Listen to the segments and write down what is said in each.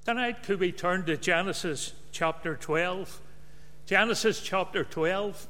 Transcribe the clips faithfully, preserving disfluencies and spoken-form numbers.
Tonight, could we turn to Genesis chapter twelve? Genesis chapter twelve.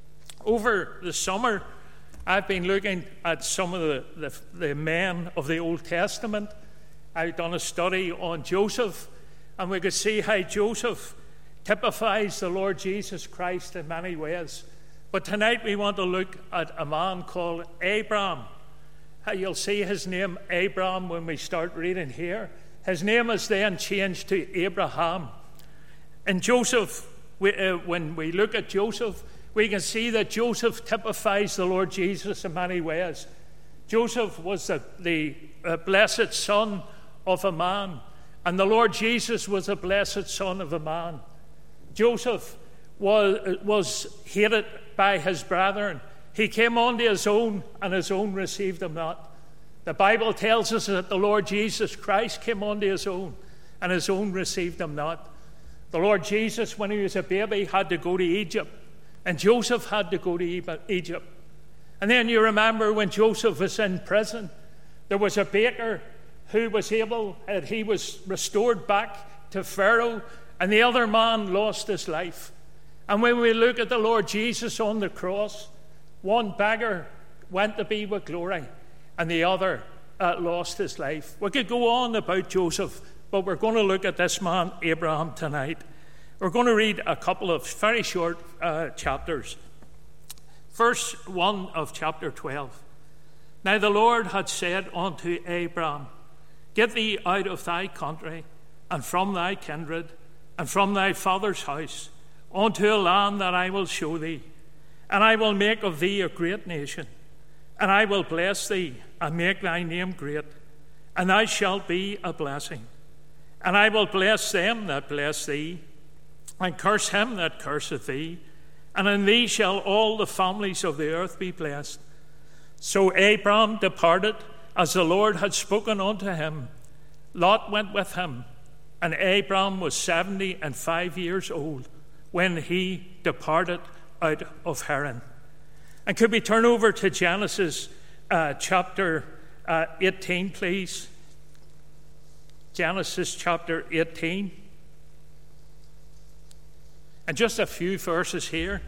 Over the summer, I've been looking at some of the, the, the men of the Old Testament. I've done a study on Joseph, and we could see how Joseph typifies the Lord Jesus Christ in many ways. But tonight we want to look at a man called Abram. You'll see his name, Abram, when we start reading here. His name is then changed to Abraham. And Joseph, we, uh, when we look at Joseph, we can see that Joseph typifies the Lord Jesus in many ways. Joseph was the, the uh, blessed son of a man, and the Lord Jesus was a blessed son of a man. Joseph was, was hated by his brethren. He came unto his own, and his own received him not. The Bible tells us that the Lord Jesus Christ came unto his own, and his own received him not. The Lord Jesus, when he was a baby, had to go to Egypt, and Joseph had to go to Egypt. And then you remember when Joseph was in prison, there was a baker who was able, and he was restored back to Pharaoh, and the other man lost his life. And when we look at the Lord Jesus on the cross, one beggar went to be with glory, and the other uh, lost his life. We could go on about Joseph, but we're going to look at this man, Abraham, tonight. We're going to read a couple of very short uh, chapters. Verse one of chapter twelve. Now the Lord had said unto Abraham, Get thee out of thy country, and from thy kindred, and from thy father's house, unto a land that I will show thee. And I will make of thee a great nation, and I will bless thee, and make thy name great, and thou shalt be a blessing. And I will bless them that bless thee, and curse him that curseth thee, and in thee shall all the families of the earth be blessed. So Abram departed, as the Lord had spoken unto him. Lot went with him, and Abram was seventy and five years old when he departed out of Haran. And could we turn over to Genesis uh, chapter uh, eighteen, please? Genesis chapter eighteen. And just a few verses here.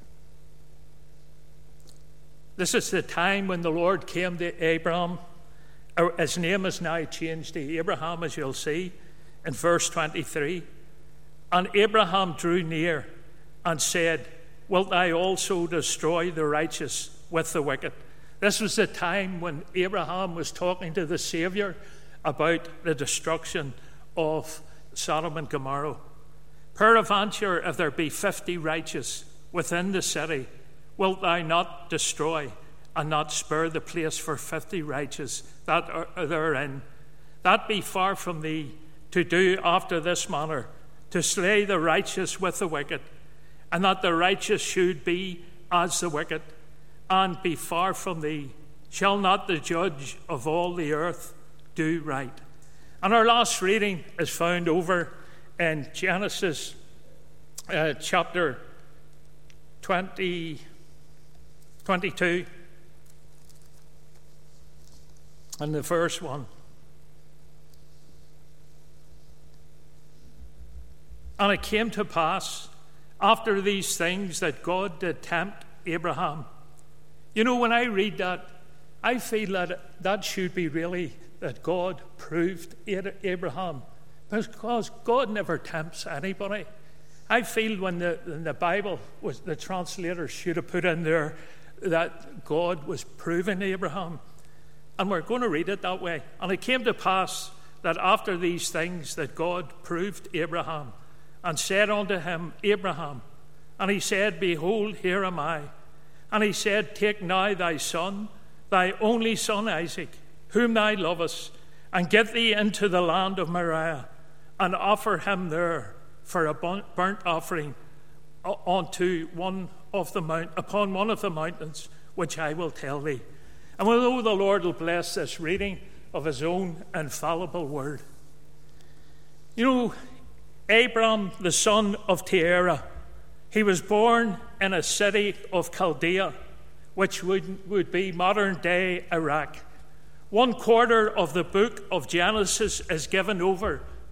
This is the time when the Lord came to Abram. His name is now changed to Abraham, as you'll see in verse twenty-three. And Abraham drew near and said, Wilt thou also destroy the righteous with the wicked? This was the time when Abraham was talking to the Savior about the destruction of Sodom and Gomorrah. Peradventure, if there be fifty righteous within the city, wilt thou not destroy and not spare the place for fifty righteous that are therein? That be far from thee to do after this manner, to slay the righteous with the wicked, and that the righteous should be as the wicked, and be far from thee. Shall not the judge of all the earth do right? And our last reading is found over in Genesis uh, chapter twenty, twenty-two, and the verse one. And it came to pass after these things that God did tempt Abraham. You know, when I read that, I feel that that should be really that God proved Abraham, because God never tempts anybody. I feel when the, when the Bible was, the translators should have put in there that God was proving Abraham. And we're going to read it that way. And it came to pass that after these things that God proved Abraham, and said unto him, Abraham. And he said, Behold, here am I. And he said, Take now thy son, thy only son Isaac, whom thou lovest, and get thee into the land of Moriah, and offer him there for a burnt offering unto one of the mount, upon one of the mountains, which I will tell thee. And although the Lord will bless this reading of his own infallible word. You know, Abram, the son of Terah, he was born in a city of Chaldea, which would, would be modern-day Iraq. One quarter of the book of Genesis is given over to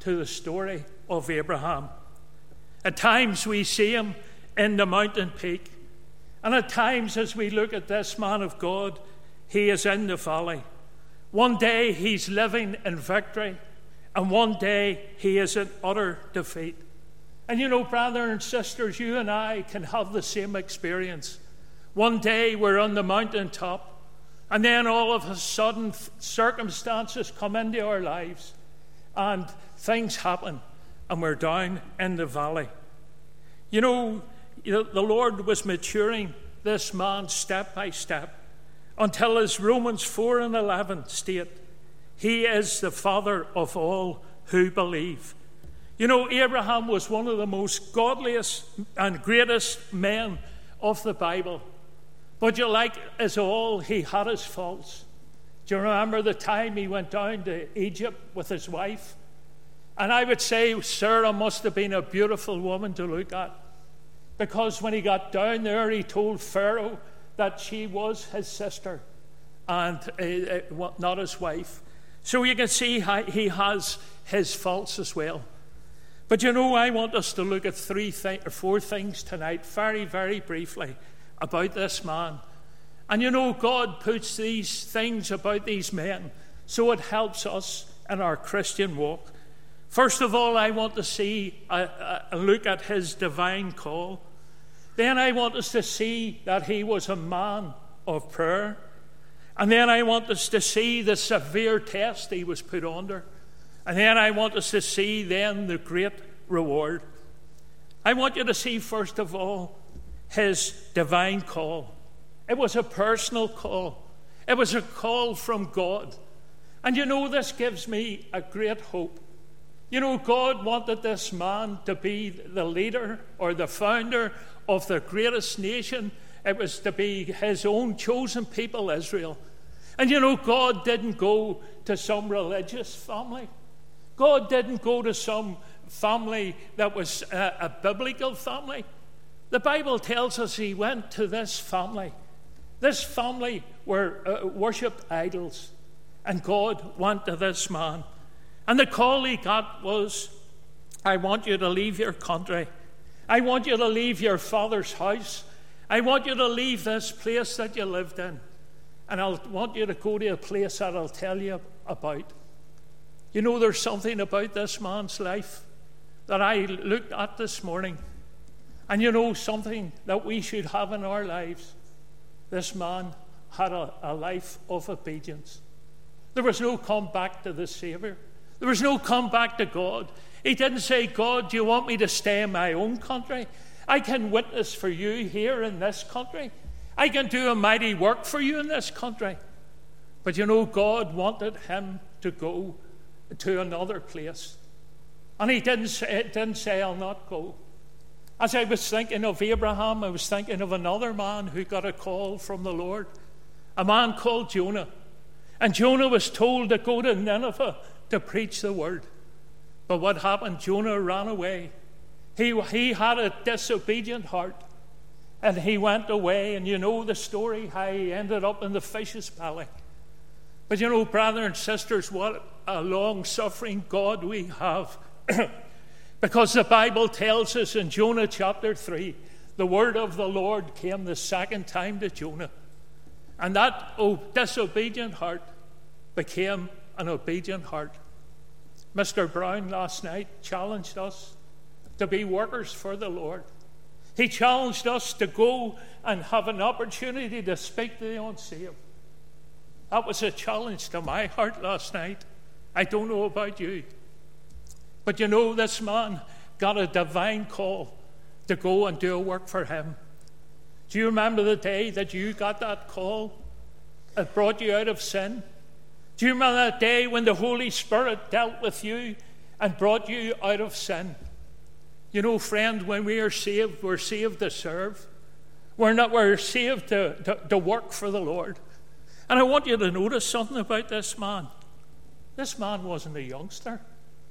to the story of Abraham. At times we see him in the mountain peak, and at times as we look at this man of God, he is in the valley. One day he's living in victory, and one day he is in utter defeat. And you know, brothers and sisters, you and I can have the same experience. One day we're on the mountaintop, and then all of a sudden circumstances come into our lives, and things happen, and we're down in the valley. You know, the Lord was maturing this man step by step, until, as Romans four and eleven state, he is the father of all who believe. You know, Abraham was one of the most godliest and greatest men of the Bible. But you like as all, he had his faults. Do you remember the time he went down to Egypt with his wife? And I would say Sarah must have been a beautiful woman to look at, because when he got down there, he told Pharaoh that she was his sister and uh, uh, not his wife. So you can see how he has his faults as well. But you know, I want us to look at three th- or four things tonight, very, very briefly, about this man. And you know, God puts these things about these men so it helps us in our Christian walk. First of all, I want to see a, a look at his divine call. Then I want us to see that he was a man of prayer. And then I want us to see the severe test he was put under. And then I want us to see then the great reward. I want you to see, first of all, his divine call. It was a personal call. It was a call from God. And you know, this gives me a great hope. You know, God wanted this man to be the leader or the founder of the greatest nation. It was to be his own chosen people, Israel. And you know, God didn't go to some religious family. God didn't go to some family that was a, a biblical family. The Bible tells us he went to this family. This family were uh, worshipped idols. And God went to this man. And the call he got was, I want you to leave your country. I want you to leave your father's house. I want you to leave this place that you lived in. And I want you to go to a place that I'll tell you about. You know, there's something about this man's life that I looked at this morning. And you know, something that we should have in our lives. This man had a, a life of obedience. There was no come back to the Savior. There was no come back to God. He didn't say, God, do you want me to stay in my own country? I can witness for you here in this country. I can do a mighty work for you in this country. But you know, God wanted him to go to another place. And he didn't say, didn't say, I'll not go. As I was thinking of Abraham, I was thinking of another man who got a call from the Lord. A man called Jonah. And Jonah was told to go to Nineveh to preach the word. But what happened? Jonah ran away. He, he had a disobedient heart. And he went away, and you know the story, how he ended up in the fish's belly. But you know, brothers and sisters, what a long-suffering God we have. Because the Bible tells us in Jonah chapter three, the word of the Lord came the second time to Jonah. And that oh, disobedient heart became an obedient heart. Mister Brown last night challenged us to be workers for the Lord. He challenged us to go and have an opportunity to speak to the unsaved. That was a challenge to my heart last night. I don't know about you. But you know, this man got a divine call to go and do a work for him. Do you remember the day that you got that call? It brought you out of sin. Do you remember that day when the Holy Spirit dealt with you and brought you out of sin? You know, friend, when we are saved, we're saved to serve. We're not. We're saved to, to, to work for the Lord. And I want you to notice something about this man. This man wasn't a youngster.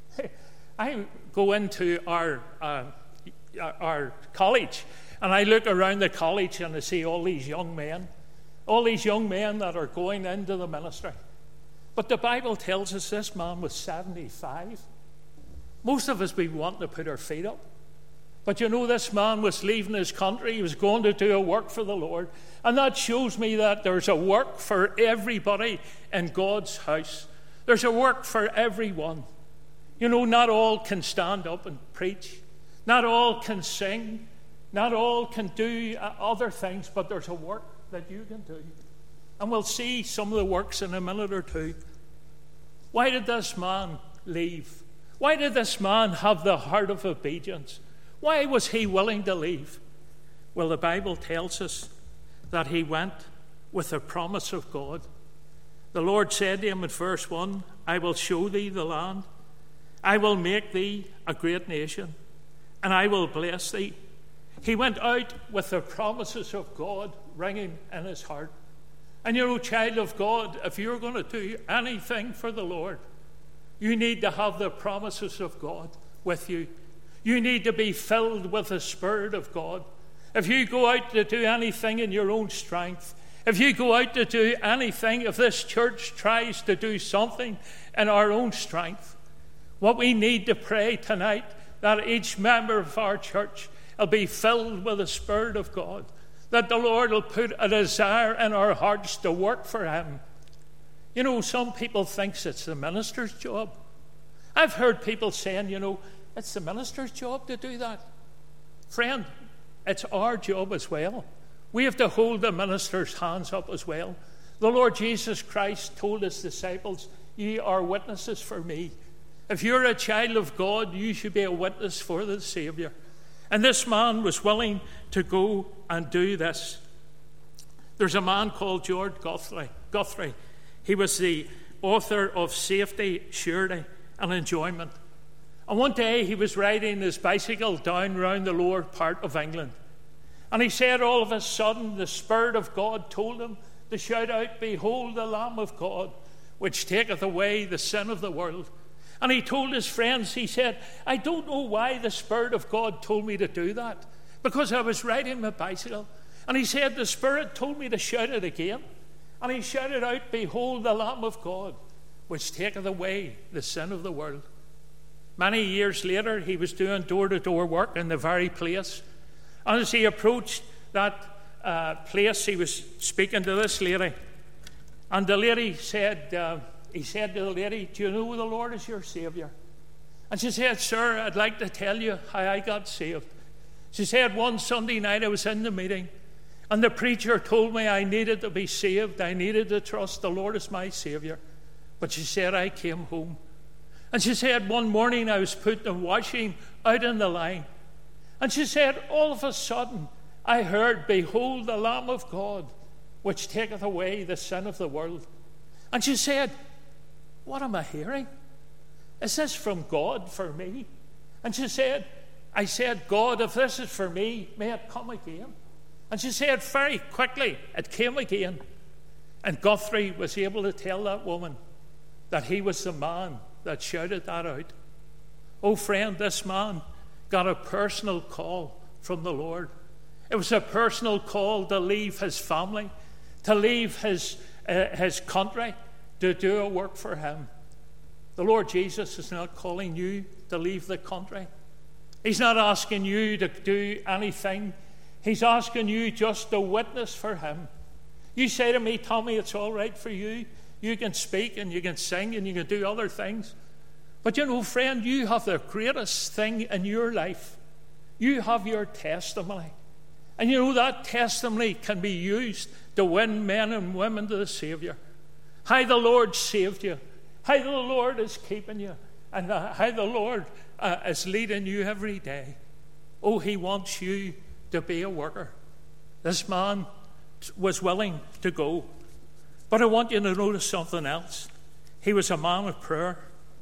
I go into our uh, our college, and I look around the college and I see all these young men, all these young men that are going into the ministry. But the Bible tells us this man was seventy-five. Most of us, we want to put our feet up. But you know, this man was leaving his country. He was going to do a work for the Lord. And that shows me that there's a work for everybody in God's house. There's a work for everyone. You know, not all can stand up and preach. Not all can sing. Not all can do other things. But there's a work that you can do. And we'll see some of the works in a minute or two. Why did this man leave? Why did this man have the heart of obedience? Why was he willing to leave? Well, the Bible tells us that he went with the promise of God. The Lord said to him in verse one, I will show thee the land. I will make thee a great nation, and I will bless thee. He went out with the promises of God ringing in his heart. And you know, child of God, if you're going to do anything for the Lord, you need to have the promises of God with you. You need to be filled with the Spirit of God. If you go out to do anything in your own strength, if you go out to do anything, if this church tries to do something in our own strength, what we need to pray tonight, that each member of our church will be filled with the Spirit of God, that the Lord will put a desire in our hearts to work for Him. You know, some people think it's the minister's job. I've heard people saying, you know, it's the minister's job to do that. Friend, it's our job as well. We have to hold the minister's hands up as well. The Lord Jesus Christ told his disciples, ye are witnesses for me. If you're a child of God, you should be a witness for the Savior. And this man was willing to go and do this. There's a man called George Guthrie. Guthrie. He was the author of Safety, Surety and Enjoyment. And one day he was riding his bicycle down round the lower part of England. And he said all of a sudden the Spirit of God told him to shout out, behold the Lamb of God, which taketh away the sin of the world. And he told his friends, he said, I don't know why the Spirit of God told me to do that, because I was riding my bicycle. And he said, the Spirit told me to shout it again. And he shouted out, behold the Lamb of God, which taketh away the sin of the world. Many years later, he was doing door-to-door work in the very place. And as he approached that uh, place, he was speaking to this lady. And the lady said, uh, he said to the lady, do you know the Lord is your Saviour? And she said, sir, I'd like to tell you how I got saved. She said, one Sunday night I was in the meeting, and the preacher told me I needed to be saved. I needed to trust the Lord as my Saviour. But she said, I came home. And she said, one morning I was putting the washing out in the line. And she said, all of a sudden I heard, behold the Lamb of God, which taketh away the sin of the world. And she said, what am I hearing? Is this from God for me? And she said, I said, God, if this is for me, may it come again. And she said, very quickly, it came again. And Guthrie was able to tell that woman that he was the man that shouted that out. Oh, friend, this man got a personal call from the Lord. It was a personal call to leave his family, to leave his, uh, his country, to do a work for Him. The Lord Jesus is not calling you to leave the country. He's not asking you to do anything. He's asking you just to witness for Him. You say to me, Tommy, it's all right for you. You can speak and you can sing and you can do other things. But you know, friend, you have the greatest thing in your life. You have your testimony. And you know, that testimony can be used to win men and women to the Saviour. How the Lord saved you. How the Lord is keeping you. And how the Lord uh, is leading you every day. Oh, He wants you to be a worker. This man was willing to go. But I want you to notice something else. He was a man of prayer.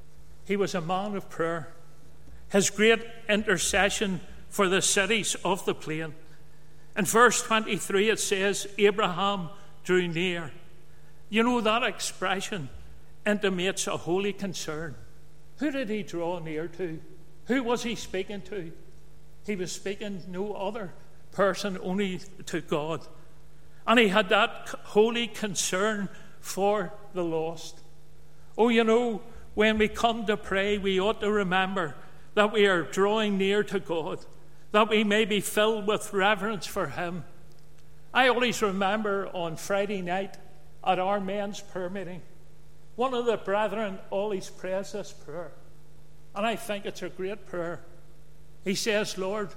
He was a man of prayer. His great intercession for the cities of the plain. In verse twenty-three it says, Abraham drew near. You know, that expression intimates a holy concern. Who did he draw near to? Who was he speaking to? He was speaking no other person, only to God. And he had that holy concern for the lost. Oh, you know, when we come to pray, we ought to remember that we are drawing near to God, that we may be filled with reverence for him. I always remember on Friday night at our men's prayer meeting, one of the brethren always prays this prayer, and I think it's a great prayer. He says, Lord,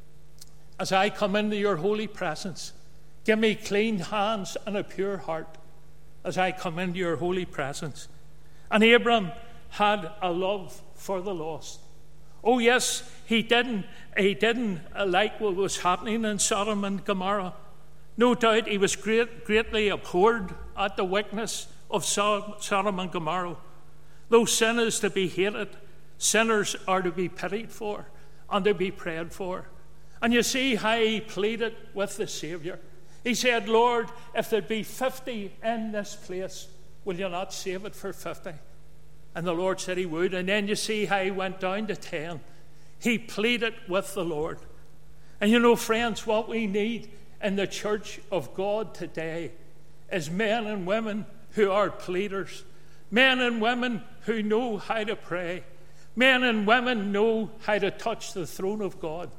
as I come into your holy presence, give me clean hands and a pure heart as I come into your holy presence. And Abram had a love for the lost. Oh yes, he didn't, he didn't like what was happening in Sodom and Gomorrah. No doubt he was great, greatly abhorred at the wickedness of Sodom and Gomorrah. Though sin is to be hated, sinners are to be pitied for and to be prayed for. And you see how he pleaded with the Saviour. He said, Lord, if there be fifty in this place, will you not save it for fifty? And the Lord said he would. And then you see how he went down to ten. He pleaded with the Lord. And you know, friends, what we need in the church of God today is men and women who are pleaders, men and women who know how to pray, men and women know how to touch the throne of God.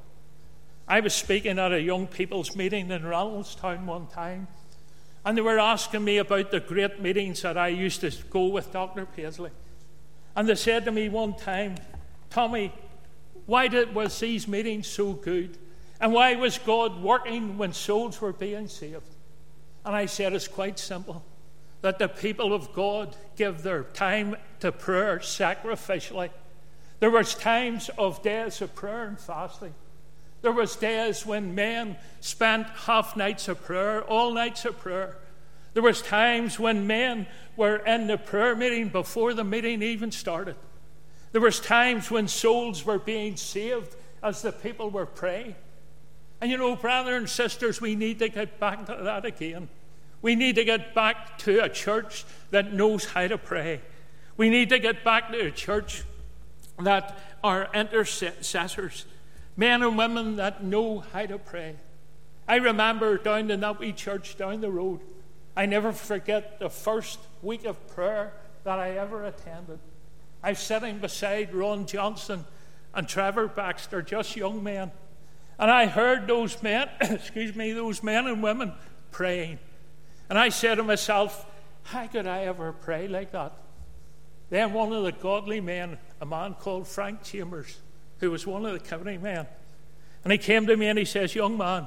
I was speaking at a young people's meeting in Reynoldstown one time, and they were asking me about the great meetings that I used to go with Doctor Paisley. And they said to me one time, Tommy, why did, was these meetings so good? And why was God working when souls were being saved? And I said, it's quite simple, that the people of God give their time to prayer sacrificially. There was times of days of prayer and fasting. There was days when men spent half nights of prayer, all nights of prayer. There was times when men were in the prayer meeting before the meeting even started. There was times when souls were being saved as the people were praying. And you know, brothers and sisters, we need to get back to that again. We need to get back to a church that knows how to pray. We need to get back to a church that are intercessors, men and women that know how to pray. I remember down in that wee church down the road, I never forget the first week of prayer that I ever attended. I was sitting beside Ron Johnson and Trevor Baxter, just young men. And I heard those men, excuse me, those men and women praying. And I said to myself, how could I ever pray like that? Then one of the godly men, a man called Frank Chambers, who was one of the county men, and he came to me and he says, young man,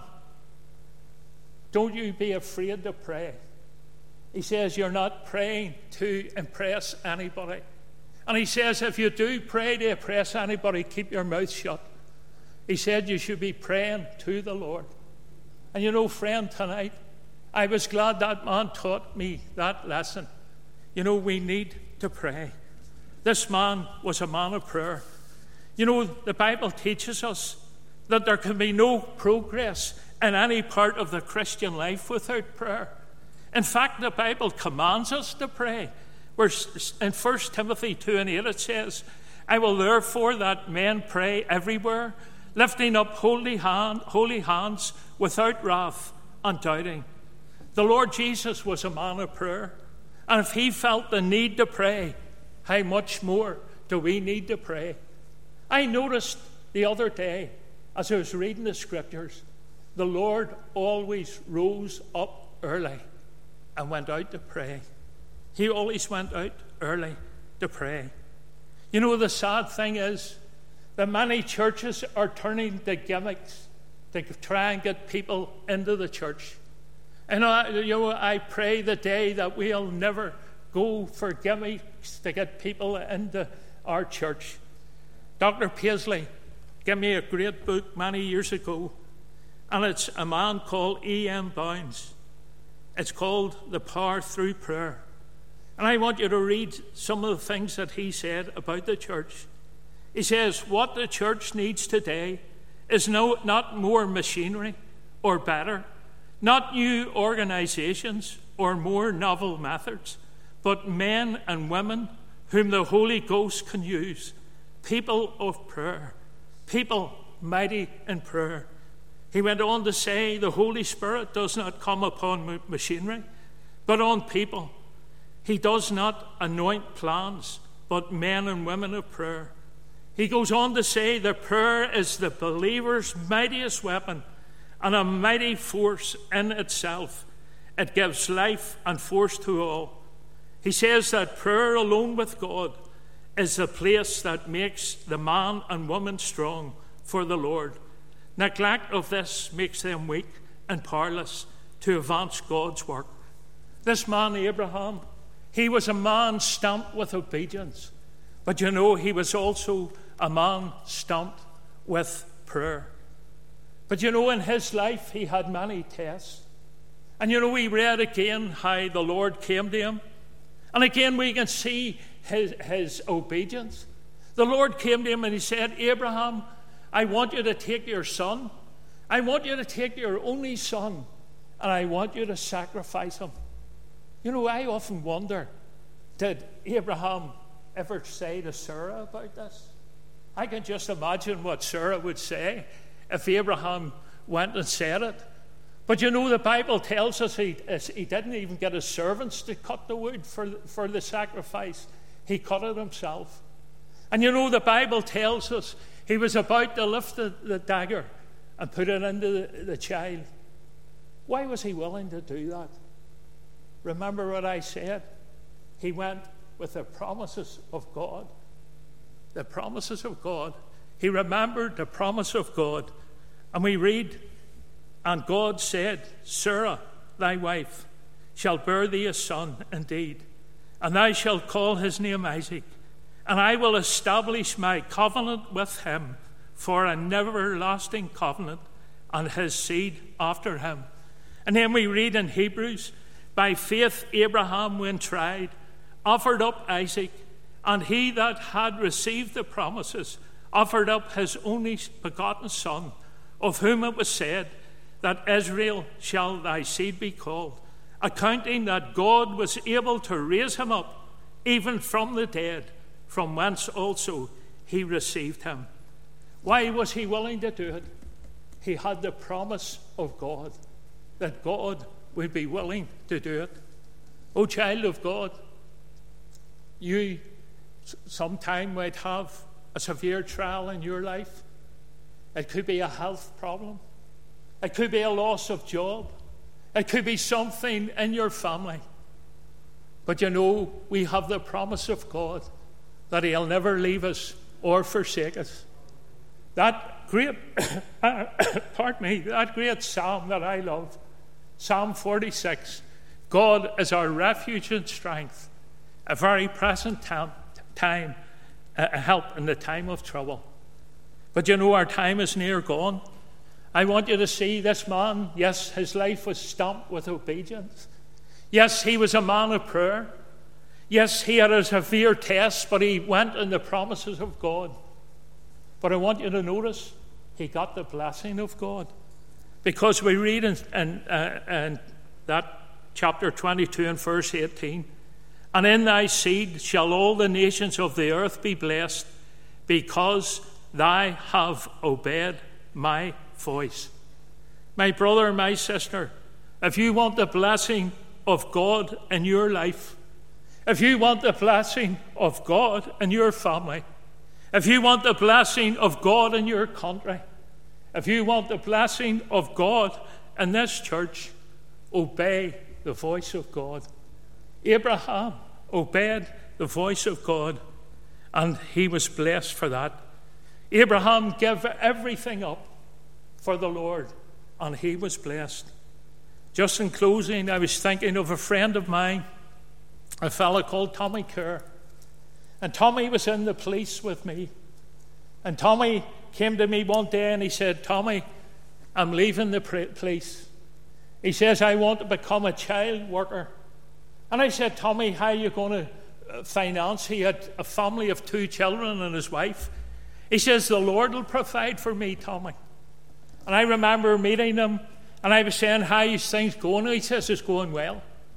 don't you be afraid to pray. He says, you're not praying to impress anybody. And he says, if you do pray to impress anybody, keep your mouth shut. He said, you should be praying to the Lord. And you know, friend, tonight, I was glad that man taught me that lesson. You know, we need to pray. This man was a man of prayer. You know, the Bible teaches us that there can be no progress in any part of the Christian life without prayer. In fact, the Bible commands us to pray. Where in First Timothy two and eight it says, I will therefore that men pray everywhere, lifting up holy, hand, holy hands without wrath and doubting. The Lord Jesus was a man of prayer. And if he felt the need to pray, how much more do we need to pray? I noticed the other day, as I was reading the scriptures, the Lord always rose up early and went out to pray. He always went out early to pray. You know, the sad thing is that many churches are turning to gimmicks to try and get people into the church. And I, you know, I pray the day that we'll never go for gimmicks to get people into our church. Doctor Paisley gave me a great book many years ago, and it's a man called E M Bounds. It's called The Power Through Prayer. And I want you to read some of the things that he said about the church. He says, what the church needs today is no, not more machinery or better, not new organizations or more novel methods, but men and women whom the Holy Ghost can use, people of prayer, people mighty in prayer. He went on to say the Holy Spirit does not come upon machinery, but on people. He does not anoint plans, but men and women of prayer. He goes on to say that prayer is the believer's mightiest weapon and a mighty force in itself. It gives life and force to all. He says that prayer alone with God is the place that makes the man and woman strong for the Lord. Neglect of this makes them weak and powerless to advance God's work. This man, Abraham, he was a man stamped with obedience. But you know, he was also a man stamped with prayer. But you know, in his life, he had many tests. And you know, we read again how the Lord came to him. And again, we can see his, his obedience. The Lord came to him and he said, Abraham, I want you to take your son. I want you to take your only son. And I want you to sacrifice him. You know, I often wonder, did Abraham ever say to Sarah about this? I can just imagine what Sarah would say if Abraham went and said it. But you know, the Bible tells us he, he didn't even get his servants to cut the wood for, for the sacrifice. He cut it himself. And you know, the Bible tells us he was about to lift the, the dagger and put it into the, the child. Why was he willing to do that? Remember what I said? He went with the promises of God. The promises of God. He remembered the promise of God. And we read, and God said, Sarah, thy wife, shall bear thee a son indeed, and thou shalt call his name Isaac, and I will establish my covenant with him for an everlasting covenant, and his seed after him. And then we read in Hebrews, by faith Abraham, when tried, offered up Isaac, and he that had received the promises offered up his only begotten son, of whom it was said, that Israel shall thy seed be called, accounting that God was able to raise him up, even from the dead, from whence also he received him. Why was he willing to do it? He had the promise of God, that God would be willing to do it. O child of God, you sometime might have a severe trial in your life. It could be a health problem. It could be a loss of job. It could be something in your family. But you know, we have the promise of God that he'll never leave us or forsake us. That great, pardon me, that great psalm that I love, Psalm forty-six, God is our refuge and strength, a very present time, time a help in the time of trouble. But you know, our time is near gone. I want you to see this man. Yes, his life was stamped with obedience. Yes, he was a man of prayer. Yes, he had a severe test, but he went in the promises of God. But I want you to notice, he got the blessing of God. Because we read in, in, uh, in that chapter twenty-two and verse eighteen, and in thy seed shall all the nations of the earth be blessed, because thou have obeyed my voice. My brother and my sister, if you want the blessing of God in your life, if you want the blessing of God in your family, if you want the blessing of God in your country, if you want the blessing of God in this church, obey the voice of God. Abraham obeyed the voice of God, and he was blessed for that. Abraham gave everything up for the Lord, and he was blessed. Just in closing, I was thinking of a friend of mine, a fellow called Tommy Kerr. And Tommy was in the police with me. And Tommy came to me one day and he said, Tommy, I'm leaving the police. He says, I want to become a child worker. And I said, Tommy, how are you going to finance? He had a family of two children and his wife. He says, the Lord will provide for me, Tommy. And I remember meeting him, and I was saying, how is things going? And he says, it's going well.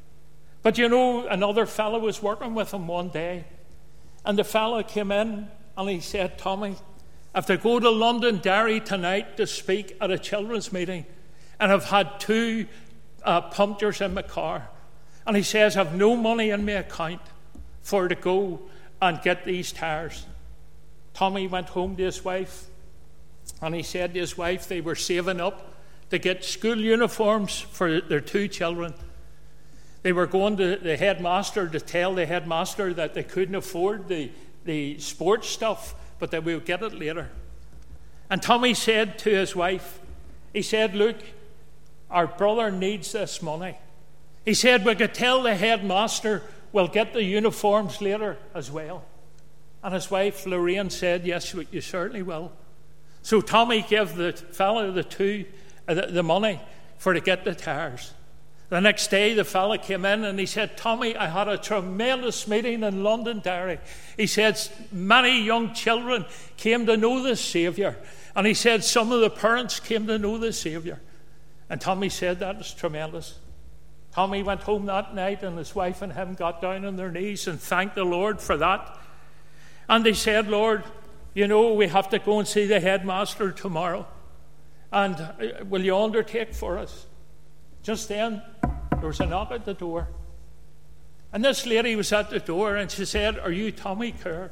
But you know, another fellow was working with him one day, and the fellow came in, and he said, Tommy, I have to go to Londonderry tonight to speak at a children's meeting, and I've had two uh, punctures in my car. And he says, I've no money in my account for to go and get these tires. Tommy went home to his wife, and he said to his wife they were saving up to get school uniforms for their two children. They were going to the headmaster to tell the headmaster that they couldn't afford the, the sports stuff, but that we would get it later. And Tommy said to his wife, he said, look, our brother needs this money. He said, we could tell the headmaster we'll get the uniforms later as well. And his wife, Lorraine, said, yes, you certainly will. So Tommy gave the fellow the two, uh, the, the money for to get the tires. The next day, the fellow came in and he said, Tommy, I had a tremendous meeting in Londonderry. He said, many young children came to know the Saviour. And he said, some of the parents came to know the Saviour. And Tommy said, that was tremendous. Tommy went home that night, and his wife and him got down on their knees and thanked the Lord for that. And they said, Lord, you know, we have to go and see the headmaster tomorrow. And uh, will you undertake for us? Just then, there was a knock at the door. And this lady was at the door, and she said, are you Tommy Kerr?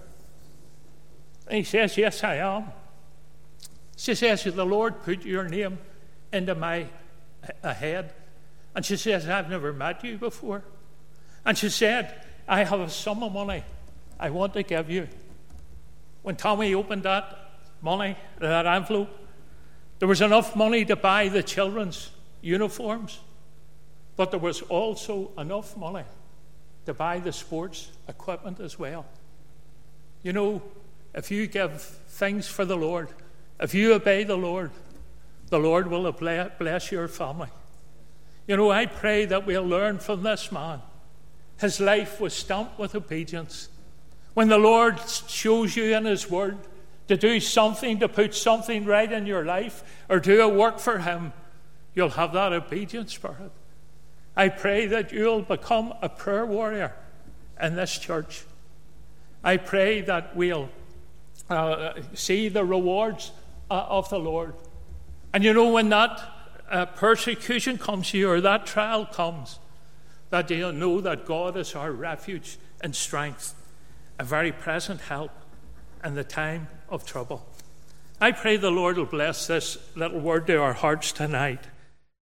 And he says, yes, I am. She says, the Lord put your name into my uh, head. And she says, I've never met you before. And she said, I have a sum of money I want to give you. When Tommy opened that money, that envelope, there was enough money to buy the children's uniforms, but there was also enough money to buy the sports equipment as well. You know, if you give things for the Lord, if you obey the Lord, the Lord will bless your family. You know, I pray that we'll learn from this man. His life was stamped with obedience. When the Lord shows you in His Word to do something, to put something right in your life, or do a work for Him, you'll have that obedience spirit. I pray that you'll become a prayer warrior in this church. I pray that we'll uh, see the rewards uh, of the Lord. And you know, when that uh, persecution comes to you, or that trial comes, that you'll know that God is our refuge and strength, a very present help in the time of trouble. I pray the Lord will bless this little word to our hearts tonight.